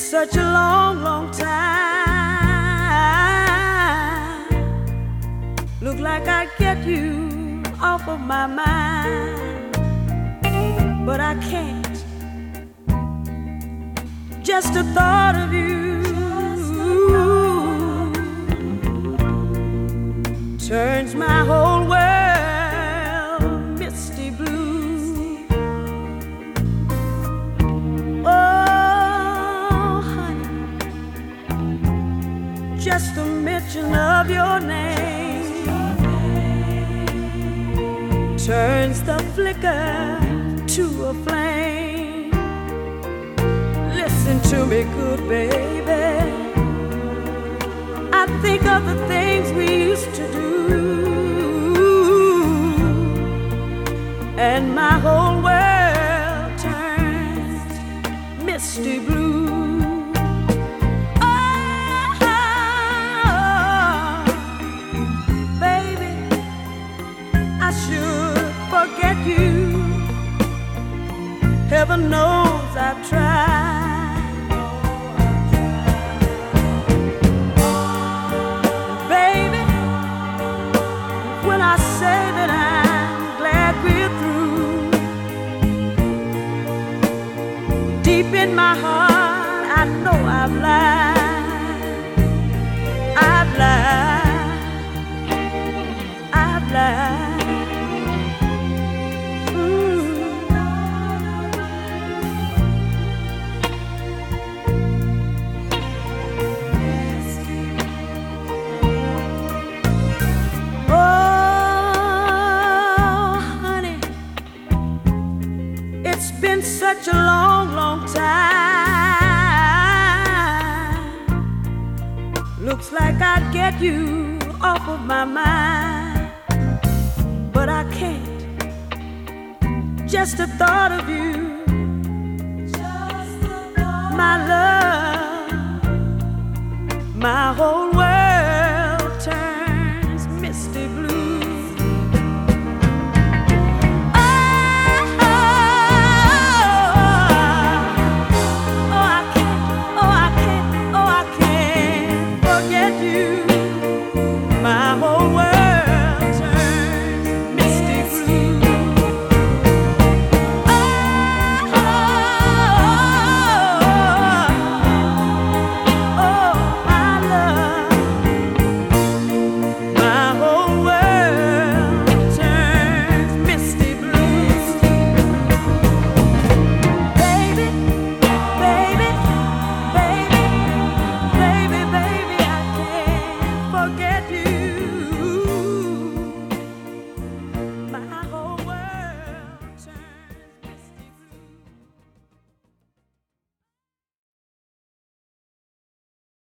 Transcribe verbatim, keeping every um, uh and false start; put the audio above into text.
such a long, long time. Look like I'd get you off of my mind, but I can't. Just the thought of you turns my whole world misty blue. Oh, honey, just the mention of your name turns the flicker to a flame. Listen to me, good baby. I think of the things we used to do, and my whole world turns misty blue. Oh, baby, I should forget you. Heaven knows I've tried. Deep in my heart, I know I've lied. I've lied. I've lied. Mm. Oh, honey, it's been such a long, long time. Looks like I'd get you off of my mind, but I can't. Just the thought of you